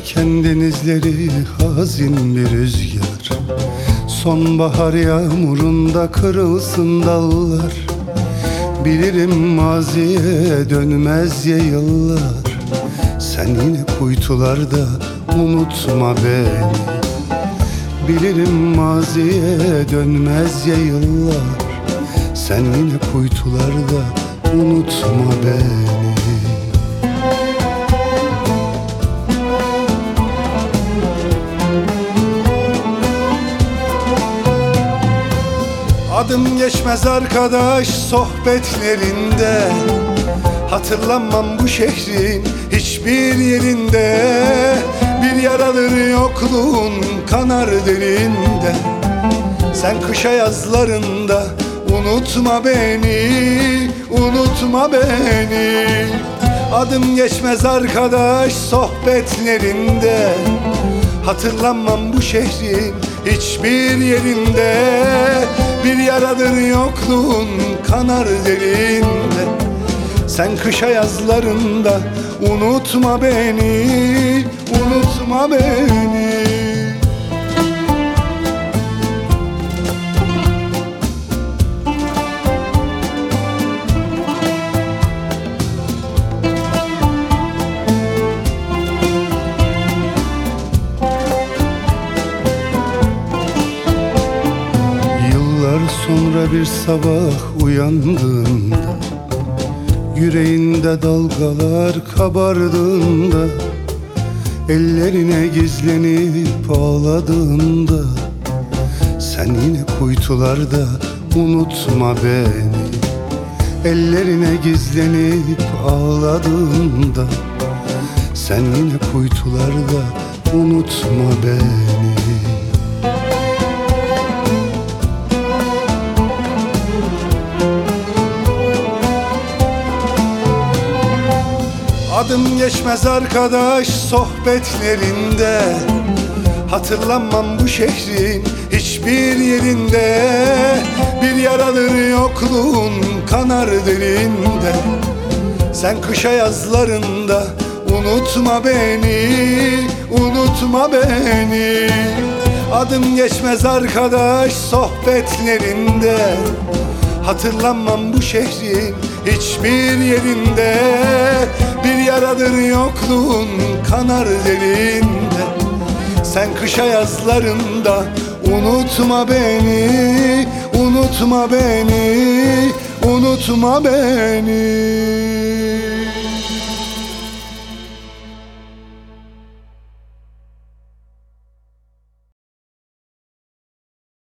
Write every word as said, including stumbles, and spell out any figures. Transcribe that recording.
Eserken denizleri hazin bir rüzgar, sonbahar yağmurunda kırılsın dallar. Bilirim maziye dönmez ya yıllar, sen yine kuytularda unutma beni. Bilirim maziye dönmez ya yıllar, sen yine kuytularda unutma beni. Adım geçmez arkadaş sohbetlerinde, hatırlanmam bu şehrin hiçbir yerinde. Bir yaradır yokluğun kanar derinde, sen kışa yazlarında unutma beni, unutma beni. Adım geçmez arkadaş sohbetlerinde, hatırlanmam bu şehrin hiçbir yerinde. Bir yaradır yokluğun kanar derinde, sen kışa yazlarında unutma beni, unutma beni. Sonra bir sabah uyandığında, yüreğinde dalgalar kabardığında, ellerine gizlenip ağladığında, sen yine kuytularda unutma beni. Ellerine gizlenip ağladığında, sen yine kuytularda unutma beni. Adım geçmez arkadaş sohbetlerinde, hatırlanmam bu şehrin hiçbir yerinde. Bir yaradır yokluğun kanar derinde, sen kışa yazlarında unutma beni, unutma beni. Adım geçmez arkadaş sohbetlerinde, hatırlanmam bu şehrin hiçbir yerinde. Bir yaradır yokluğun kanar derinde, sen kışa yazlarında unutma beni, unutma beni, unutma beni.